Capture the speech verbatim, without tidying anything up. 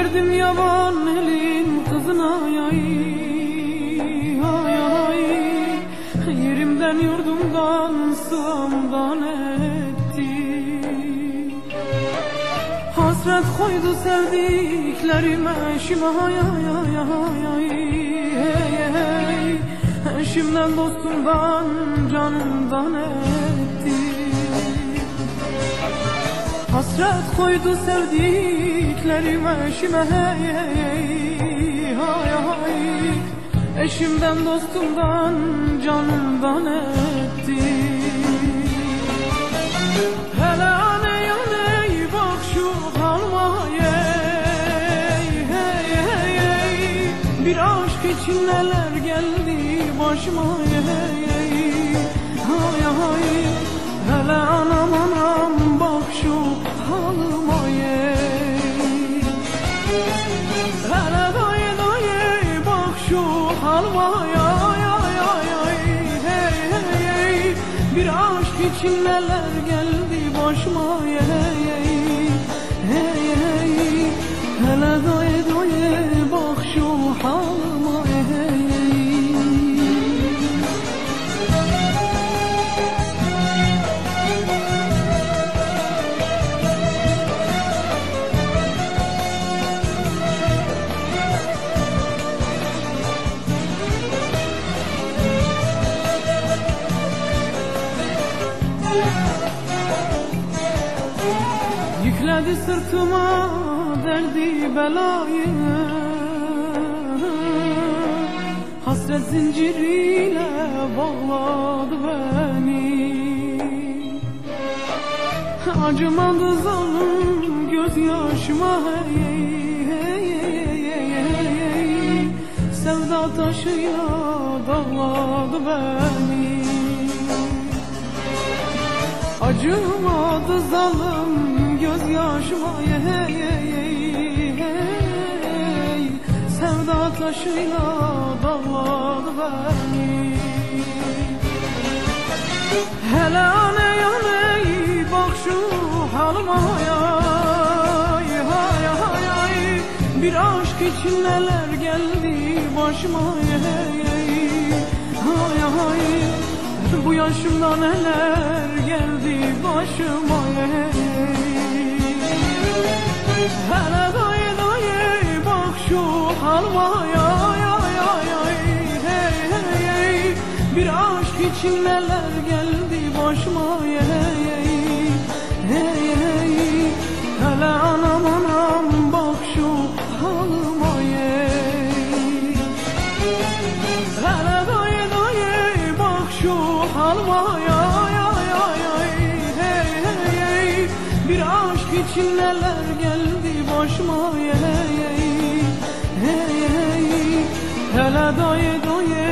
verdim yaban elin kızına yay, ay ay. Yerimden yurdumdan sığamdan etti. Hasret koydu sevdiklerime eşime, ay ay ay ay ay. Hey hey, eşimden dostumdan canımdan etti. Hasret koydu sevdiklerime eşime, hey hey hay hay. Eşimden dostumdan canımdan etti. Hele aney aney bak şu halma, hey hey hey hey. Bir aşk için neler geldi başıma, hey hey hay hay. Hele anam anam bak şu halıma, hey. Hele dayı dayı bak şu halıma, ay ay ay ay. Hey hey hey. Bir aşk için neler geldi başıma, hey hey hey hey. Hele dayı dayı bak şu halıma, hey hey. Yükledi sırtıma derdi belayı, hasret zinciriyle bağladı beni. Acımadı zalim gözyaşıma, hey hey hey hey hey. Sevda taşıyla dağladı beni. Acımadı zalim gözyaşıma, hey hey hey hey. Sevda taşıyla dağladı beni. Hele aney aney bak şu halıma, hay hay hay hay. Bir aşk için neler geldi başıma, hey hey hay hay. Bu yaşımda neler geldi başıma, hey. Hele dayı dayı bak şu halıma, ay ay ay ay. Hey hey hey. Bir aşk için neler geldi başıma, hey hey hey hey. Hele anam anam bak şu halıma, hey. Hele dayı dayı bak şu halıma, ay ay ay ay. Hey hey hey. Bir aşk için neler geldi başıma, hey hey hey hey. Hele dayı dayı